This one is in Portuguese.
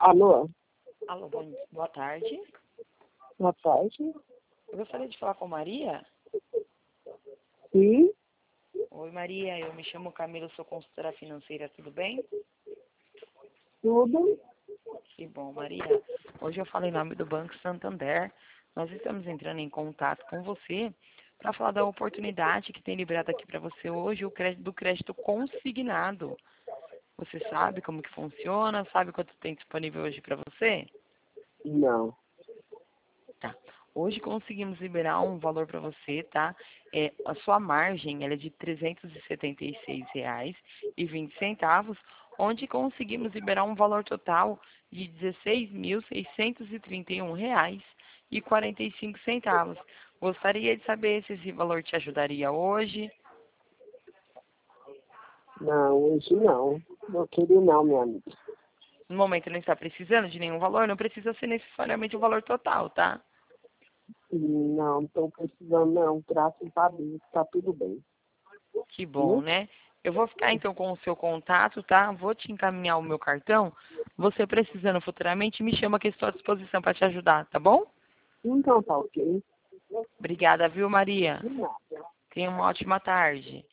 Alô? Alô, boa tarde. Boa tarde. Eu gostaria de falar com Maria. Sim, Oi, Maria. Eu me chamo Camila, sou consultora financeira, tudo bem? tudo? Que bom, Maria. Hoje eu falo em nome do Banco Santander. Nós estamos entrando em contato com você para falar da oportunidade que tem liberado aqui para você hoje, o crédito do crédito consignado. Você sabe como que funciona? Sabe quanto tem disponível hoje para você? Não. Tá. Hoje conseguimos liberar um valor para você, tá? A sua margem ela é de R$ 376,20, onde conseguimos liberar um valor total de R$ 16.631,45. Gostaria de saber se esse valor te ajudaria hoje. Não, hoje não. Não queria não, minha amiga. No momento não está precisando de nenhum valor, não precisa ser necessariamente o valor total, tá? Não, estou precisando não. Graças a Deus, tá tudo bem. Que bom, Viu? né? Eu vou ficar então com o seu contato, tá? Vou te encaminhar o meu cartão. Você precisando futuramente, me chama que estou à disposição para te ajudar, tá bom? Então tá ok. Obrigada, viu, Maria? De nada. Tenha uma ótima tarde.